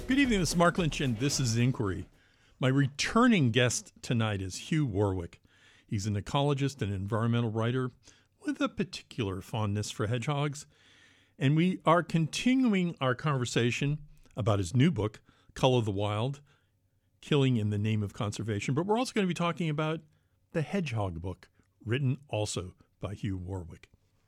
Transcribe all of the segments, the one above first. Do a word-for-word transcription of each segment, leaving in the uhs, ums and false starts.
Good evening, this is Mark Lynch, and this is Inquiry. My returning guest tonight is Hugh Warwick. He's an ecologist and environmental writer with a particular fondness for hedgehogs. And we are continuing our conversation about his new book, Cull of the Wild, Killing in the Name of Conservation. But we're also going to be talking about the Hedgehog book, written also by Hugh Warwick.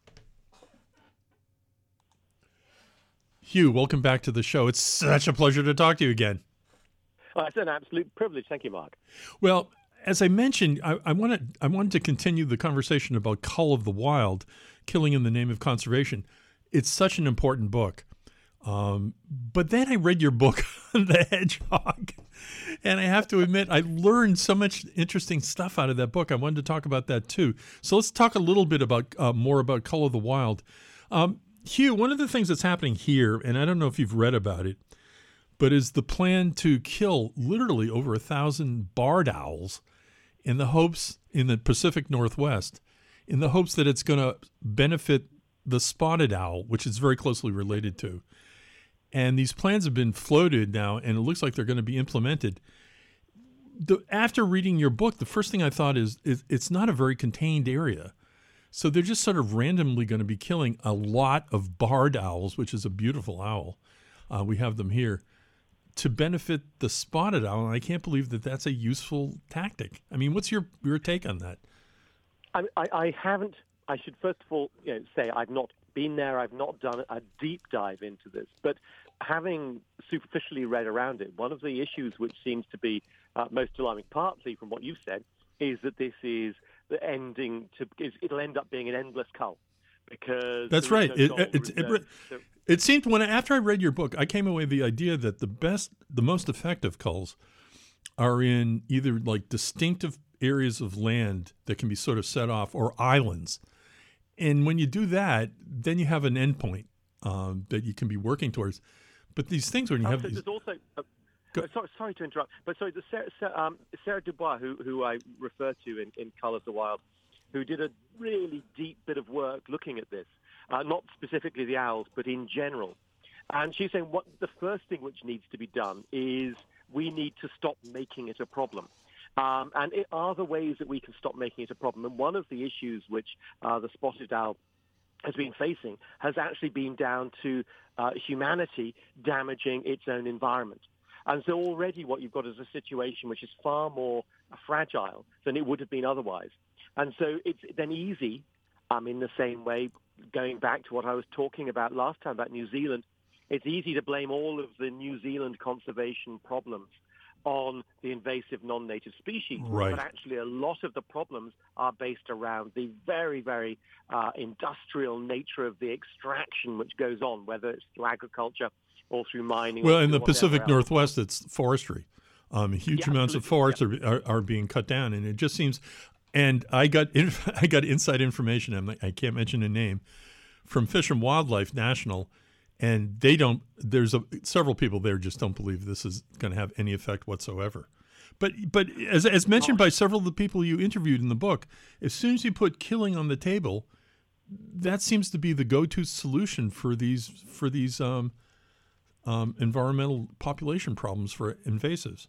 Hugh, welcome back to the show. It's such a pleasure to talk to you again. Oh, it's an absolute privilege. Thank you, Mark. Well, as I mentioned, I, I wanted I wanted to continue the conversation about Cull of the Wild, Killing in the Name of Conservation. It's such an important book. Um, but then I read your book on the hedgehog, and I have to admit, I learned so much interesting stuff out of that book. I wanted to talk about that too. So let's talk a little bit about uh, more about Cull of the Wild. Um, Hugh, one of the things that's happening here, and I don't know if you've read about it, but is the plan to kill literally over a thousand barred owls in the hopes, in the Pacific Northwest, in the hopes that it's going to benefit the spotted owl, which it's very closely related to. And these plans have been floated now, and it looks like they're going to be implemented. The, after reading your book, the first thing I thought is, is it's not a very contained area. So they're just sort of randomly going to be killing a lot of barred owls, which is a beautiful owl. Uh, we have them here to benefit the spotted owl. And I can't believe that that's a useful tactic. I mean, what's your, your take on that? I, I, I haven't, I should first of all you know, say I've not been there. I've not done a deep dive into this. But having superficially read around it, one of the issues which seems to be uh, most alarming, partly from what you've said, is that this is the ending to, is, it'll end up being an endless cull. Because that's right. No it, it, it, it, so, it seemed when after I read your book, I came away with the idea that the best, the most effective culls are in either like distinctive areas of land that can be sort of set off, or islands. And when you do that, then you have an endpoint um, that you can be working towards. But these things, when you have so these, there's also. Uh, Uh, sorry, sorry to interrupt, but sorry, the Sarah, Sarah, um, Sarah Dubois, who, who I refer to in, in Cull of the Wild, who did a really deep bit of work looking at this, uh, not specifically the owls, but in general. And she's saying what the first thing which needs to be done is we need to stop making it a problem. Um, and it are the ways that we can stop making it a problem. And one of the issues which uh, the spotted owl has been facing has actually been down to uh, humanity damaging its own environment. And so already what you've got is a situation which is far more fragile than it would have been otherwise. And so it's then easy, um, in the same way, going back to what I was talking about last time about New Zealand, it's easy to blame all of the New Zealand conservation problems on the invasive non-native species. Right. But actually a lot of the problems are based around the very, very uh, industrial nature of the extraction which goes on, whether it's through agriculture or through mining. Well, or in the Pacific else. Northwest, it's forestry. Um, huge yeah, amounts of forests yeah. are, are are being cut down, and it just seems. And I got in, I got inside information. I'm like, I can't mention a name from Fish and Wildlife National, and they don't. There's a, several people there just don't believe this is going to have any effect whatsoever. But but as as mentioned by several of the people you interviewed in the book, as soon as you put killing on the table, that seems to be the go-to solution for these for these. Um, Um, environmental population problems for invasives.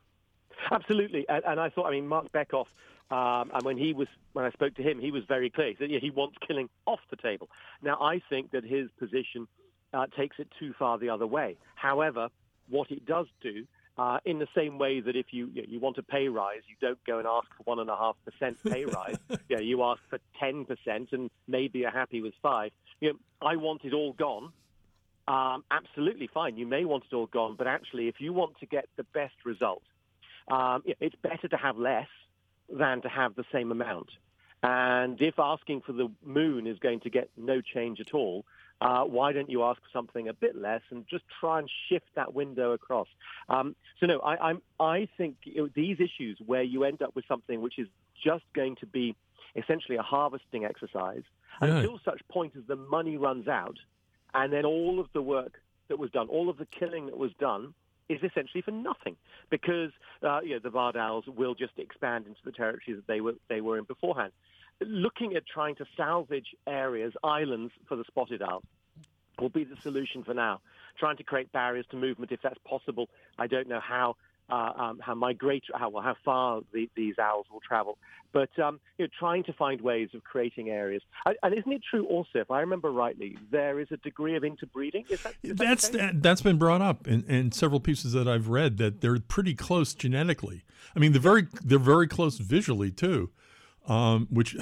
Absolutely, and, and I thought, I mean, Mark Bekoff, um, and when he was, when I spoke to him, he was very clear. He said, yeah, he wants killing off the table. Now, I think that his position uh, takes it too far the other way. However, what it does do, uh, in the same way that if you you, know, you want a pay rise, you don't go and ask for one and a half percent pay rise. you know, you ask for ten percent, and maybe you're happy with five. You know, I want it all gone. Um, absolutely fine. You may want it all gone, but actually, if you want to get the best result, um, it's better to have less than to have the same amount. And if asking for the moon is going to get no change at all, uh, why don't you ask for something a bit less and just try and shift that window across? Um, so no, I, I'm, I think you know, these issues where you end up with something which is just going to be essentially a harvesting exercise Yeah. until such point as the money runs out. And then all of the work that was done, all of the killing that was done, is essentially for nothing, because uh, you know, the barred owls will just expand into the territories that they were they were in beforehand. Looking at trying to salvage areas, islands for the spotted owl, will be the solution for now. trying to create barriers to movement if that's possible. I don't know how uh, um, how migratory, how well, how far the, these owls will travel, but um, you know, trying to find ways of creating areas. And, and isn't it true also, if I remember rightly, there is a degree of interbreeding? Is that, is that's that that, that's been brought up in, in several pieces that I've read, that they're pretty close genetically. I mean, they're very they're very close visually too, um, which.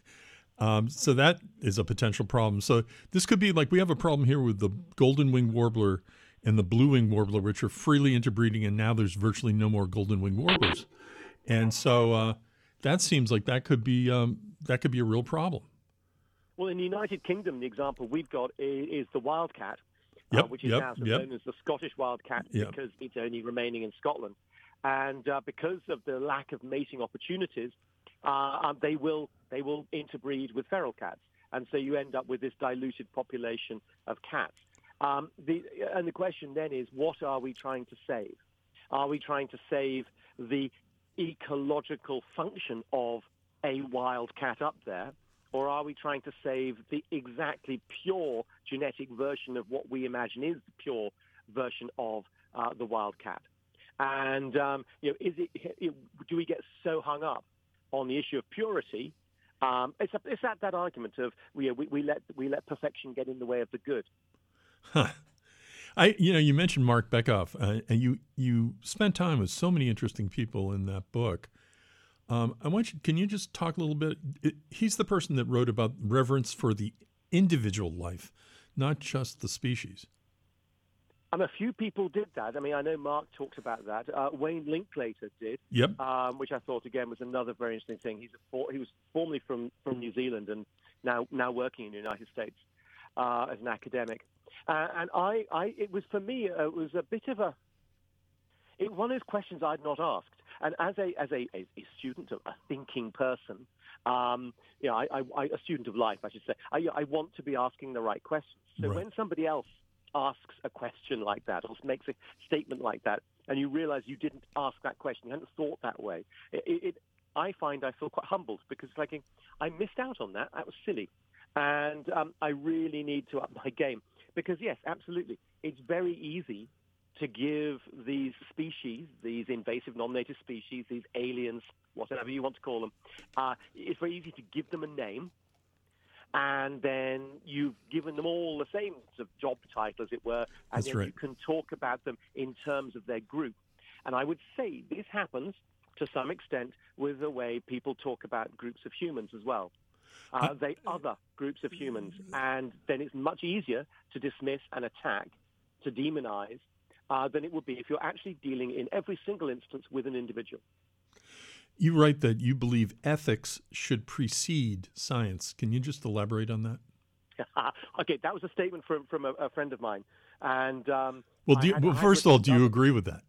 Um, so that is a potential problem. So this could be like, we have a problem here with the golden-winged warbler and the blue-winged warbler, which are freely interbreeding, and now there's virtually no more golden-winged warblers. And so uh, that seems like that could be um, that could be a real problem. Well, in the United Kingdom, the example we've got is, is the wildcat, yep, uh, which is yep, now yep. known as the Scottish wildcat yep. because it's only remaining in Scotland. And uh, because of the lack of mating opportunities, uh, um, they will they will interbreed with feral cats, and so you end up with this diluted population of cats. Um, the, and the question then is, what are we trying to save? Are we trying to save the ecological function of a wild cat up there, or are we trying to save the exactly pure genetic version of what we imagine is the pure version of uh, the wild cat? And um, you know, is it, it? Do we get so hung up on the issue of purity? Um, it's, a, it's at that argument of we, we we let we let perfection get in the way of the good. Huh. I you know you mentioned Mark Bekoff, uh, and you you spent time with so many interesting people in that book. Um, I want you. Can you just talk a little bit? It, he's the person that wrote about reverence for the individual life, not just the species. Um, a few people did that. I mean, I know Mark talked about that. Uh, Wayne Linklater did, yep. um, which I thought, again, was another very interesting thing. He's a for, he was formerly from, from New Zealand and now now working in the United States uh, as an academic. Uh, and I, I, it was, for me, uh, it was a bit of a, it one of those questions I'd not asked. And as a as a, a, a student, a thinking person, um, you know, I, I, a student of life, I should say, I, I want to be asking the right questions. So Right. when somebody else asks a question like that or makes a statement like that, and you realize you didn't ask that question, you hadn't thought that way, it, it, I find I feel quite humbled because it's like I missed out on that. That was silly. And um, I really need to up my game because, yes, absolutely, it's very easy to give these species, these invasive non-native species, these aliens, whatever you want to call them, uh, it's very easy to give them a name. And then you've given them all the same sort of job title, as it were, and That's then right. you can talk about them in terms of their group. And I would say this happens to some extent with the way people talk about groups of humans as well. Uh, Uh, they other groups of humans, and then it's much easier to dismiss and attack, to demonize, uh, than it would be if you're actually dealing in every single instance with an individual. You write that you believe ethics should precede science. Can you just elaborate on that? Okay, that was a statement from from a, a friend of mine. And um, Well, do you, I had, well I had first of all, do you written- agree with that?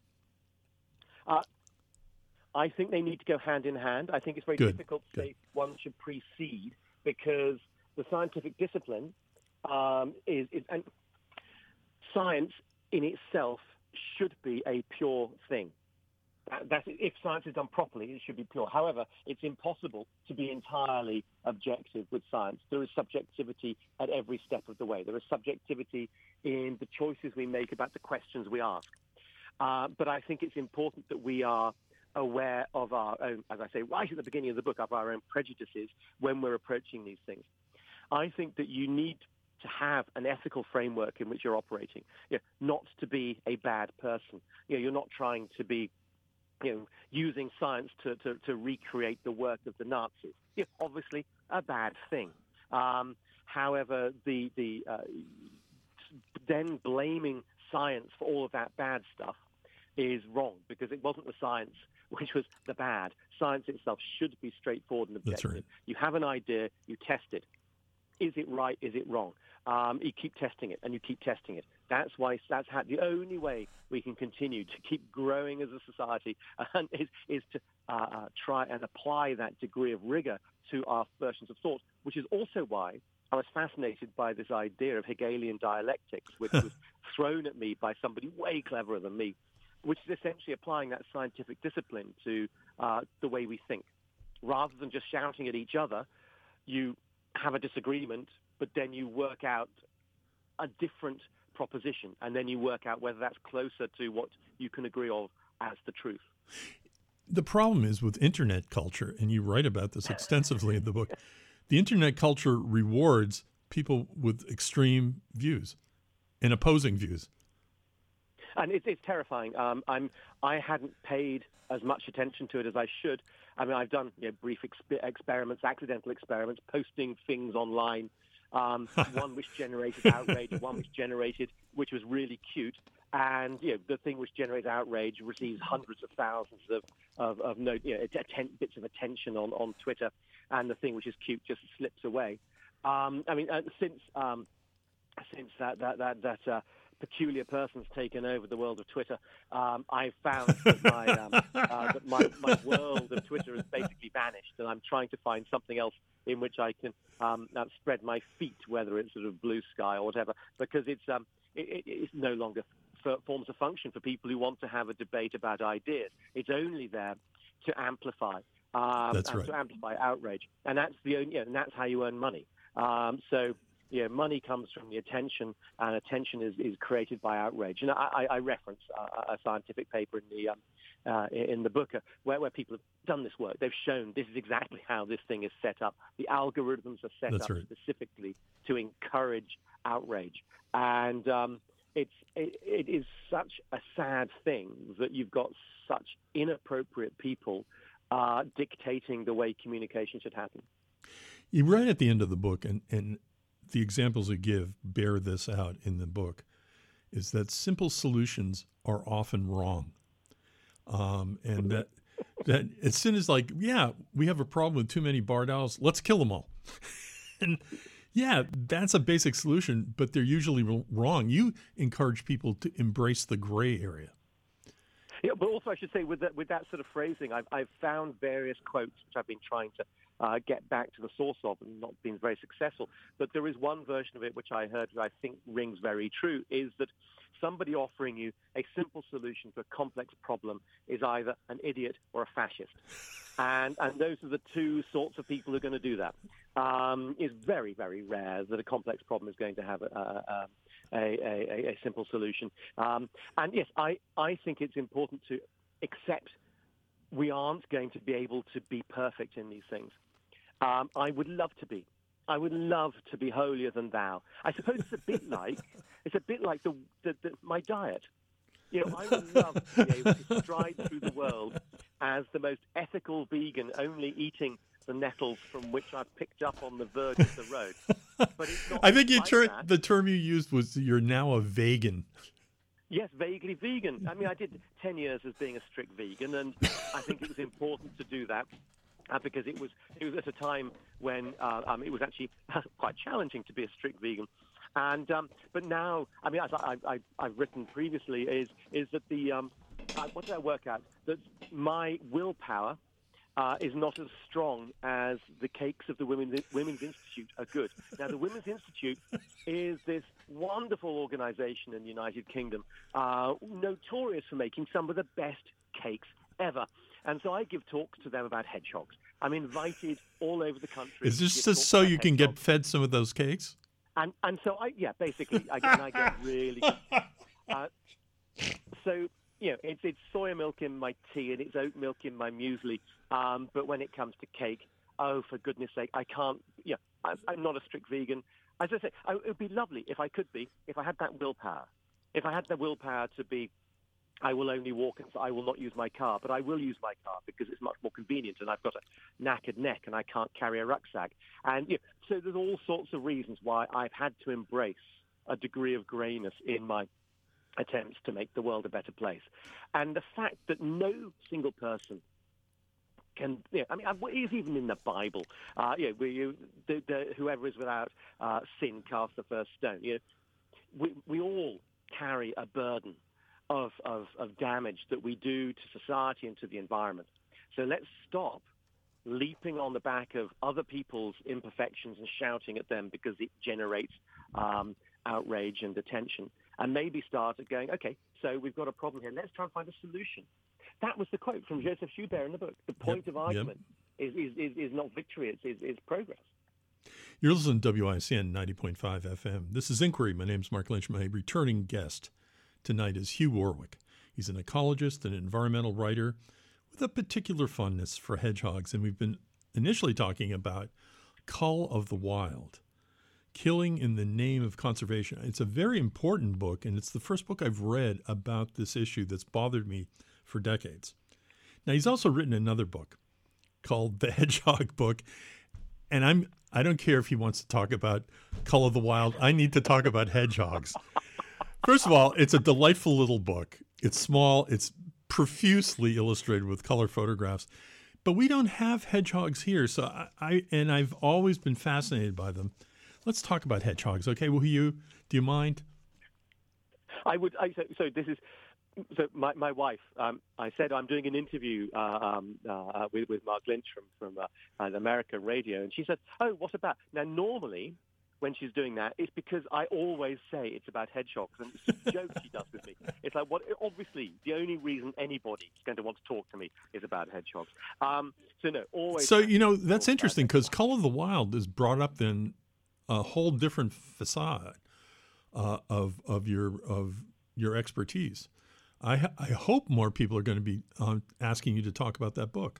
Uh, I think they need to go hand in hand. I think it's very Good, difficult to good. say one should precede because the scientific discipline um, is, is and science in itself should be a pure thing. That, that's, if science is done properly, it should be pure. However, it's impossible to be entirely objective with science. There is subjectivity at every step of the way. There is subjectivity in the choices we make about the questions we ask. Uh, but I think it's important that we are aware of our own, as I say, right at the beginning of the book, of our own prejudices when we're approaching these things. I think that you need to have an ethical framework in which you're operating, you know, not to be a bad person. You know, you're not trying to be you know, using science to, to, to recreate the work of the Nazis. You know, obviously a bad thing. Um, however, the, the uh, then blaming science for all of that bad stuff is wrong because it wasn't the science which was the bad. Science itself should be straightforward and objective. That's right. You have an idea, you test it. Is it right? Is it wrong? Um, you keep testing it, and you keep testing it. That's why that's how, the only way we can continue to keep growing as a society and is, is to uh, uh, try and apply that degree of rigor to our versions of thought, which is also why I was fascinated by this idea of Hegelian dialectics, which was thrown at me by somebody way cleverer than me, which is essentially applying that scientific discipline to uh, the way we think. Rather than just shouting at each other, you have a disagreement, but then you work out a different proposition, and then you work out whether that's closer to what you can agree of as the truth. The problem is with internet culture, and you write about this extensively in the book, the internet culture rewards people with extreme views and opposing views. And it's, it's terrifying. Um, I'm, I hadn't paid as much attention to it as I should. I mean, I've done you know, brief exp- experiments, accidental experiments, posting things online, um, one which generated outrage, one which generated, which was really cute. And you know, the thing which generates outrage receives hundreds of thousands of of, of no, you know, atten- bits of attention on, on Twitter, and the thing which is cute just slips away. Um, I mean, uh, since um, since that that that, that uh, peculiar person's taken over the world of Twitter, um, I've found that, my, um, uh, that my my world of Twitter has basically vanished, and I'm trying to find something else in which I can um, uh, spread my feet, whether it's sort of blue sky or whatever, because it's um, it, it, it's no longer forms a function for people who want to have a debate about ideas. It's only there to amplify, um, that's and right. to amplify outrage, and that's the only, you know, and that's how you earn money. Um, so, you know, money comes from the attention, and attention is, is created by outrage. And I, I reference a, a scientific paper in the um, uh, in the book uh, where, where people have done this work. They've shown this is exactly how this thing is set up. The algorithms are set that's up right. specifically to encourage outrage, and um, It's it, it is such a sad thing that you've got such inappropriate people uh, dictating the way communication should happen. You write at the end of the book, and, and the examples you give bear this out in the book, is that simple solutions are often wrong. Um, and that that as soon as like, yeah, we have a problem with too many barred owls, let's kill them all. And yeah, that's a basic solution, but they're usually wrong. You encourage people to embrace the gray area. Yeah, but also I should say with that, with that sort of phrasing, I've, I've found various quotes which I've been trying to uh, get back to the source of and not been very successful. But there is one version of it which I heard that I think rings very true, is that somebody offering you a simple solution to a complex problem is either an idiot or a fascist. And, and those are the two sorts of people who are going to do that. Um, it's very, very rare that a complex problem is going to have a, a, a, a, a simple solution. Um, and yes, I, I think it's important to accept we aren't going to be able to be perfect in these things. Um, I would love to be. I would love to be holier than thou. I suppose it's a bit like it's a bit like the, the, the my diet. You know, I would love to be able to stride through the world as the most ethical vegan, only eating the nettles from which I've picked up on the verge of the road. But it's not I think you like ter- that. the term you used was you're now a vegan. Yes, vaguely vegan. I mean, I did ten years as being a strict vegan, and I think it was important to do that uh, because it was it was at a time when uh, um, it was actually quite challenging to be a strict vegan. And um, but now, I mean, as I, I, I've written previously, is is that the um, uh, what did I work out? That my willpower uh, is not as strong as the cakes of the Women's Women's Institute are good. Now, the Women's Institute is this wonderful organization in the United Kingdom, uh, notorious for making some of the best cakes ever. And so I give talks to them about hedgehogs. I'm invited all over the country. Is this to give just talks so about you can get hedgehogs. fed some of those cakes? And and so I yeah basically I get, and I get really uh, so you know it's it's soya milk in my tea and it's oat milk in my muesli. Um, but when it comes to cake, oh for goodness sake, I can't. Yeah, I'm, I'm not a strict vegan. As I say, I, it would be lovely if I could be, if I had that willpower, if I had the willpower to be. I will only walk and so I will not use my car, but I will use my car because it's much more convenient and I've got a knackered neck and I can't carry a rucksack. And you know, so there's all sorts of reasons why I've had to embrace a degree of greyness in my attempts to make the world a better place. And the fact that no single person can, you know, I mean, it's even in the Bible, uh, you know, where you, the, the, whoever is without uh, sin cast the first stone. You know, we, we all carry a burden Of, of, of damage that we do to society and to the environment. So let's stop leaping on the back of other people's imperfections and shouting at them because it generates um, outrage and attention. And maybe start at going, okay, so we've got a problem here. Let's try and find a solution. That was the quote from Joseph Schubert in the book. The point Yep, of argument yep. is, is, is, is not victory, it's, is, is progress. You're listening to W I C N ninety point five F M. This is Inquiry. My name's Mark Lynch. My returning guest tonight is Hugh Warwick. He's an ecologist and environmental writer with a particular fondness for hedgehogs. And we've been initially talking about Cull of the Wild, Killing in the Name of Conservation. It's a very important book, and it's the first book I've read about this issue that's bothered me for decades. Now, he's also written another book called The Hedgehog Book, and I'm I don't care if he wants to talk about Cull of the Wild. I need to talk about hedgehogs. First of all, it's a delightful little book. It's small. It's profusely illustrated with color photographs. But we don't have hedgehogs here, so I, I and I've always been fascinated by them. Let's talk about hedgehogs, okay? Will you? Do you mind? I would. I, so, so this is. So my my wife. Um, I said I'm doing an interview uh, um, uh, with with Mark Lynch from from uh, American radio, and she said, "Oh, what about?" Now, normally, when she's doing that, it's because I always say it's about hedgehogs, and it's a joke she does with me. It's like, what? Obviously, the only reason anybody's going to want to talk to me is about hedgehogs. Um, so no, always. So you know that's interesting because Cull of the Wild is brought up in a whole different facade uh, of of your of your expertise. I I hope more people are going to be um, asking you to talk about that book.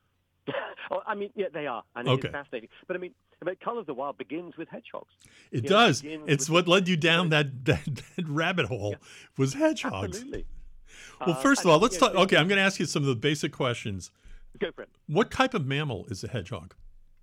Well, I mean, yeah, they are, and okay. It's fascinating. But I mean, but Cull of the Wild begins with hedgehogs. It you does. Know, it it's what led you down that, that, that rabbit hole yeah. was hedgehogs. Absolutely. Well, uh, first of all, let's you talk. know, Okay, I'm going to ask you some of the basic questions. Go for it. What type of mammal is a hedgehog?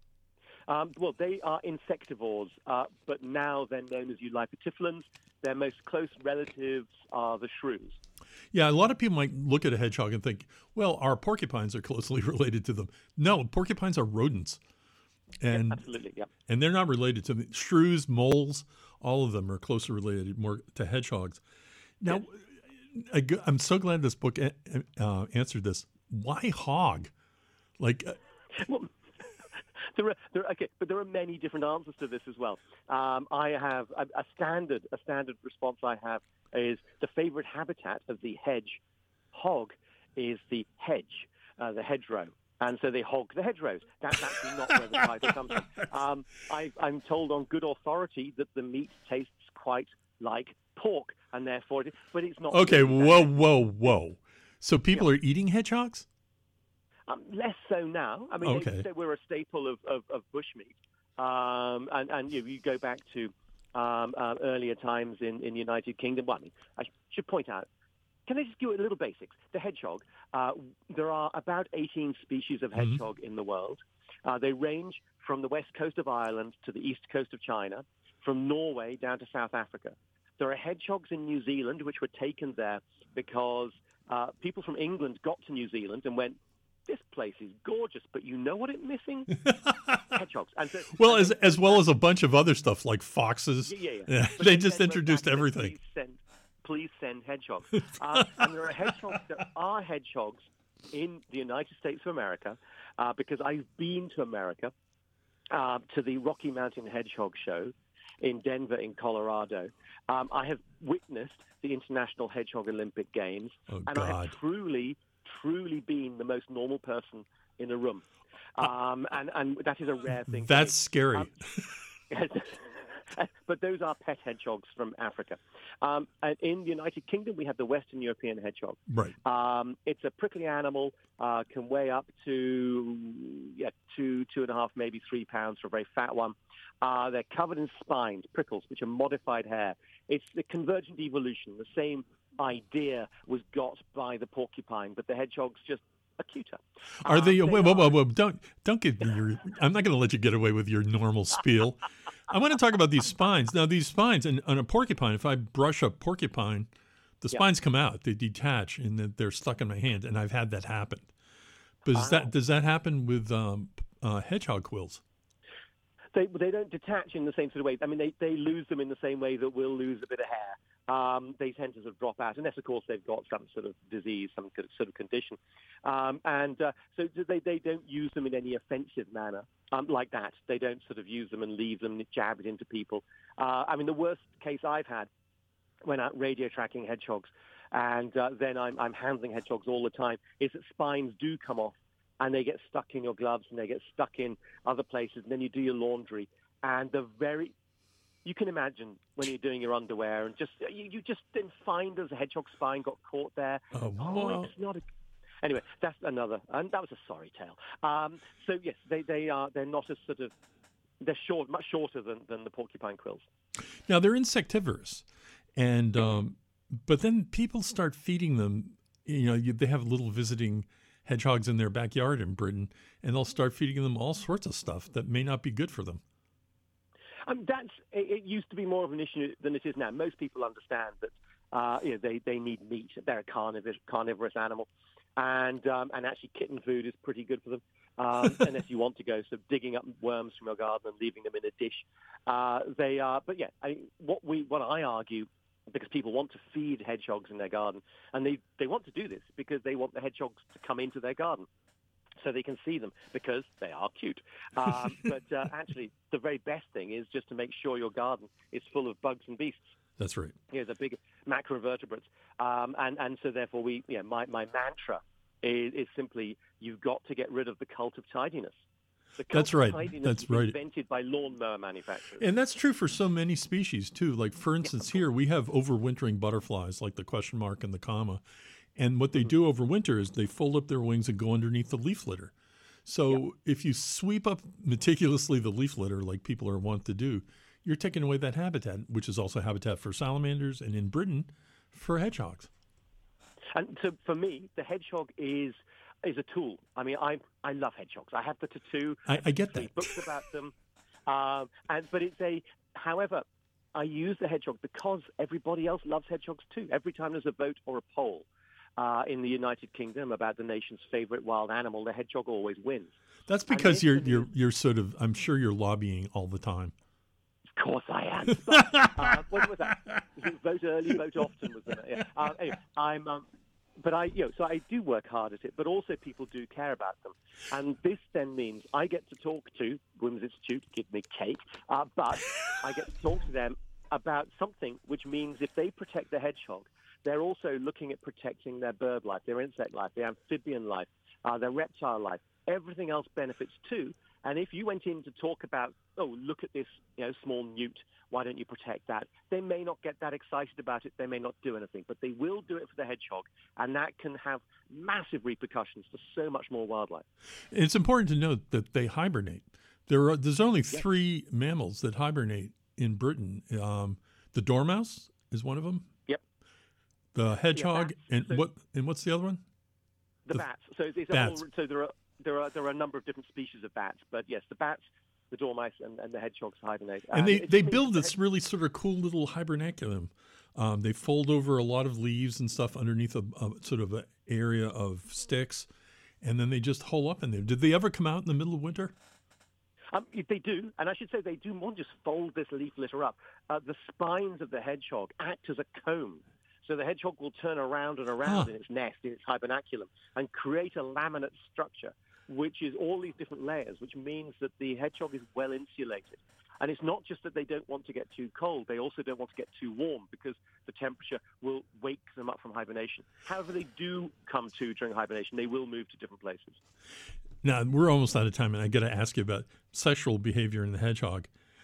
Um, well, they are insectivores, uh, but now they're known as Eulypotyphlones. Their most close relatives are the shrews. Yeah, a lot of people might look at a hedgehog and think, well, our porcupines are closely related to them. No, porcupines are rodents. And, yeah, absolutely, yeah. And they're not related to them. Shrews, moles, all of them are closely related more to hedgehogs. Now, yes. I, I'm so glad this book uh, answered this. Why hog? Like, uh, well, There are, there are, okay, but there are many different answers to this as well. Um, I have a, a standard, a standard response I have is the favorite habitat of the hedge hog is the hedge, uh, the hedgerow. And so they hog the hedgerows. That's actually not where the title comes from. Um, I, I'm told on good authority that the meat tastes quite like pork, and therefore, it, but it's not. Okay, really whoa, whoa, whoa. So people yeah. are eating hedgehogs? Um, less so now. I mean, okay. they, they were a staple of, of, of bushmeat. Um, and and you, know, you go back to um, uh, earlier times in, in the United Kingdom. Well, I mean, I should point out, can I just give you a little basics? The hedgehog, uh, there are about eighteen species of hedgehog mm-hmm. in the world. Uh, they range from the west coast of Ireland to the east coast of China, from Norway down to South Africa. There are hedgehogs in New Zealand, which were taken there because uh, people from England got to New Zealand and went, this place is gorgeous, but you know what it's missing? Hedgehogs. And so, well, and as then, as well as a bunch of other stuff like foxes. Yeah, yeah. yeah. yeah they just introduced everything. Please send, please send hedgehogs. uh, and there are hedgehogs. There are hedgehogs in the United States of America uh, because I've been to America uh, to the Rocky Mountain Hedgehog Show in Denver, in Colorado. Um, I have witnessed the International Hedgehog Olympic Games, oh, and God. I have truly. truly being the most normal person in a room. Um, and, and that is a rare thing. That's scary. Um, but those are pet hedgehogs from Africa. Um, and in the United Kingdom, we have the Western European hedgehog. Right. Um, it's a prickly animal, uh, can weigh up to yeah, two, two and a half, maybe three pounds for a very fat one. Uh, they're covered in spines, prickles, which are modified hair. It's the convergent evolution, the same idea was got by the porcupine, but the hedgehog's just a cuter. Are um, they? they Whoa, are, whoa, whoa, whoa! Don't don't give me your. I'm not going to let you get away with your normal spiel. I want to talk about these spines. Now, these spines, and on a porcupine, if I brush a porcupine, the spines yeah. come out, they detach, and they're stuck in my hand, and I've had that happen. But does uh, that does that happen with um, uh, hedgehog quills? They they don't detach in the same sort of way. I mean, they, they lose them in the same way that we'll lose a bit of hair. Um, they tend to sort of drop out, unless, of course, they've got some sort of disease, some sort of condition. Um, and uh, so they, they don't use them in any offensive manner um, like that. They don't sort of use them and leave them, jab it into people. Uh, I mean, the worst case I've had when out radio tracking hedgehogs, and uh, then I'm, I'm handling hedgehogs all the time, is that spines do come off, and they get stuck in your gloves, and they get stuck in other places, and then you do your laundry, and the very you can imagine when you're doing your underwear and just you, you just didn't find as a hedgehog spine got caught there. Oh, oh well. it's not a anyway. That's another, and that was a sorry tale. Um, so yes, they they are they're not as sort of they're short, much shorter than, than the porcupine quills. Now they're insectivorous, and um, but then people start feeding them. You know, you, they have little visiting hedgehogs in their backyard in Britain, and they'll start feeding them all sorts of stuff that may not be good for them. Um, that's it, it used to be more of an issue than it is now. Most people understand that uh, you know, they, they need meat. They're a carnivorous, carnivorous animal, and um, and actually kitten food is pretty good for them. Um, unless you want to go sort of digging up worms from your garden and leaving them in a dish, uh, they are. But yeah, I, what we what I argue, because people want to feed hedgehogs in their garden, and they they want to do this because they want the hedgehogs to come into their garden, so they can see them because they are cute. Um, but uh, actually, the very best thing is just to make sure your garden is full of bugs and beasts. That's right. You know, the big macrovertebrates, um, and and so therefore we, you know, my my mantra is, is simply you've got to get rid of the cult of tidiness. The cult That's right. Of tidiness That's was right. Invented by lawnmower manufacturers. And that's true for so many species too. Like for instance, here we have overwintering butterflies, like the question mark and the comma. And what they do over winter is they fold up their wings and go underneath the leaf litter. So Yep. if you sweep up meticulously the leaf litter, like people are wont to do, you're taking away that habitat, which is also habitat for salamanders, and in Britain, for hedgehogs. And so for me, the hedgehog is is a tool. I mean, I I love hedgehogs. I have the tattoo. I, I get three that. books about them. Um, and but it's a. However, I use the hedgehog because everybody else loves hedgehogs too. Every time there's a vote or a poll uh, in the United Kingdom about the nation's favorite wild animal, the hedgehog always wins. That's because you're you're you're sort of. I'm sure you're lobbying all the time. Of course I am. But, uh, what was that? Vote early, vote often was the yeah. uh, anyway, I'm. Um, But I, you know, so I do work hard at it, but also people do care about them. And this then means I get to talk to Women's Institute, give me cake, uh, but I get to talk to them about something which means if they protect the hedgehog, they're also looking at protecting their bird life, their insect life, their amphibian life, uh, their reptile life. Everything else benefits too. And if you went in to talk about, oh, look at this, you know, small newt, why don't you protect that? They may not get that excited about it. They may not do anything, but they will do it for the hedgehog, and that can have massive repercussions for so much more wildlife. It's important to note that they hibernate. There are there's only Yes. three mammals that hibernate in Britain. Um, the dormouse is one of them. Yep. The hedgehog, bats. and So- what and what's the other one? The, The bats. So it's, it's bats. A whole, so there are there are there are a number of different species of bats, but yes, the bats, the dormice, and, and the hedgehogs hibernate. And they, it they just build means this really sort of cool little hibernaculum. Um, they fold over a lot of leaves and stuff underneath a, a sort of an area of sticks, and then they just hole up in there. Did they ever come out in the middle of winter? Um, if they do, and I should say they do more than just fold this leaf litter up. Uh, the spines of the hedgehog act as a comb. So the hedgehog will turn around and around Huh. in its nest, in its hibernaculum, and create a laminate structure, which is all these different layers, which means that the hedgehog is well insulated. And it's not just that they don't want to get too cold, they also don't want to get too warm because the temperature will wake them up from hibernation. However, they do come to during hibernation, they will move to different places. Now, we're almost out of time, and I got to ask you about sexual behavior in the hedgehog.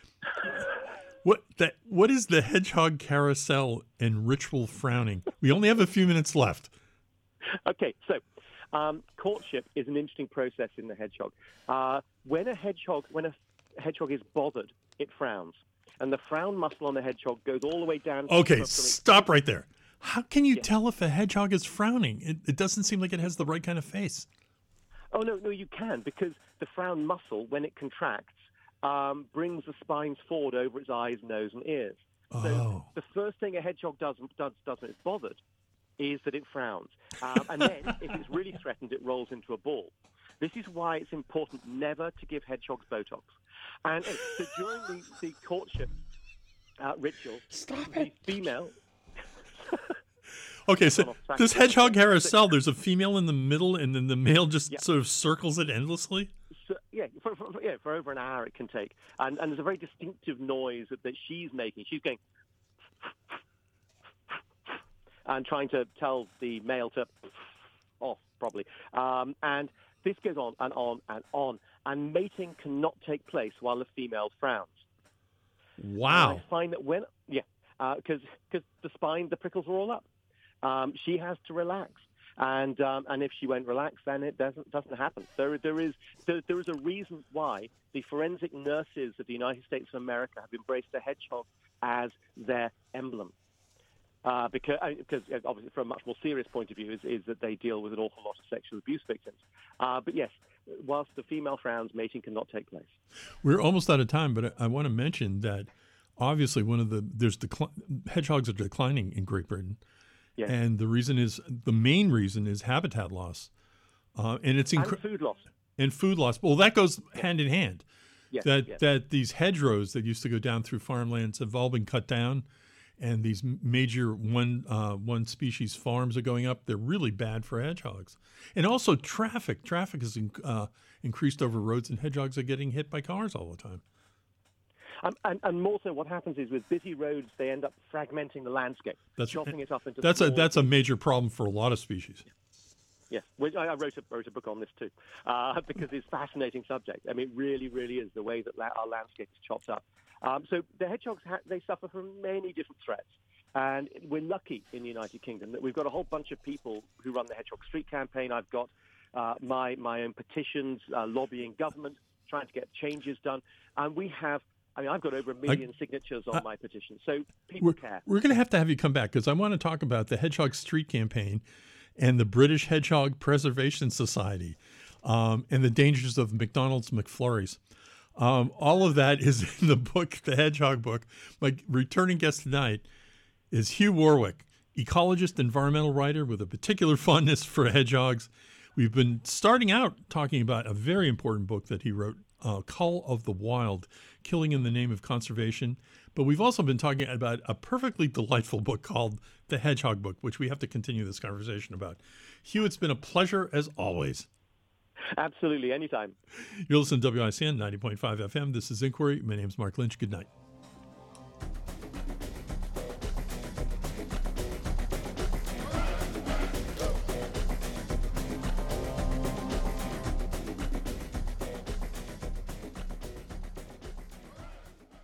What that? What is the hedgehog carousel and ritual frowning? We only have a few minutes left. Okay, so um, courtship is an interesting process in the hedgehog. Uh, when a hedgehog, when a hedgehog is bothered, it frowns, and the frown muscle on the hedgehog goes all the way down. Okay, from- from its- stop right there. How can you tell if a hedgehog is frowning? It, it doesn't seem like it has the right kind of face. Oh no, no, you can because the frown muscle, when it contracts, um, brings the spines forward over its eyes, nose, and ears. So Oh. the first thing a hedgehog does, does, does when it's bothered is that it frowns. Um, and then, if it's really threatened, it rolls into a ball. This is why it's important never to give hedgehogs Botox. And uh, so during the, the courtship uh, ritual, Stop the female... Okay, so Gone off track. this hedgehog carousel, there's a female in the middle, and then the male just Yeah. sort of circles it endlessly. So, yeah, for, for, yeah, for over an hour it can take. And, and there's a very distinctive noise that, that she's making. She's going and trying to tell the male to off, probably. Um, and this goes on and on and on. And mating cannot take place while the female frowns. Wow. And I find that when, yeah, because uh, because the spine, the prickles are all up. Um, she has to relax. And um, and if she won't relax, then it doesn't doesn't happen. There there is there, there is a reason why the forensic nurses of the United States of America have embraced the hedgehog as their emblem. Uh, because, because obviously, from a much more serious point of view, is, is that they deal with an awful lot of sexual abuse victims. Uh, but yes, whilst the female frowns, mating cannot take place. We're almost out of time, but I, I want to mention that obviously one of the there's decli- hedgehogs are declining in Great Britain, yes. and the reason is the main reason is habitat loss, uh, and it's incre- and food loss and food loss. Well, that goes hand in hand. Yes, that yes. that these hedgerows that used to go down through farmlands have all been cut down. And these major one uh, one species farms are going up. They're really bad for hedgehogs. And also traffic. Traffic has in, uh, increased over roads, and hedgehogs are getting hit by cars all the time. Um, and, and more so, what happens is with busy roads, they end up fragmenting the landscape, that's, chopping it up into that's small a that's a major problem for a lot of species. Yes, which I wrote a, wrote a book on this too, uh, because it's a fascinating subject. I mean, it really, really is the way that la- our landscape is chopped up. Um, so the hedgehogs, ha- they suffer from many different threats. And we're lucky in the United Kingdom that we've got a whole bunch of people who run the Hedgehog Street campaign. I've got uh, my, my own petitions, uh, lobbying government, trying to get changes done. And we have, I mean, I've got over a million I, signatures on I, my petition. So people we're, care. We're going to have to have you come back because I want to talk about the Hedgehog Street campaign and the British Hedgehog Preservation Society um, and the dangers of McDonald's McFlurries. Um, all of that is in the book, the Hedgehog book. My returning guest tonight is Hugh Warwick, ecologist, environmental writer with a particular fondness for hedgehogs. We've been starting out talking about a very important book that he wrote, uh, Cull of the Wild, Killing in the Name of Conservation. But we've also been talking about a perfectly delightful book called The Hedgehog Book, which we have to continue this conversation about. Hugh, it's been a pleasure as always. Absolutely, anytime. You're listening to W I C N ninety point five F M. This is Inquiry. My name is Mark Lynch. Good night.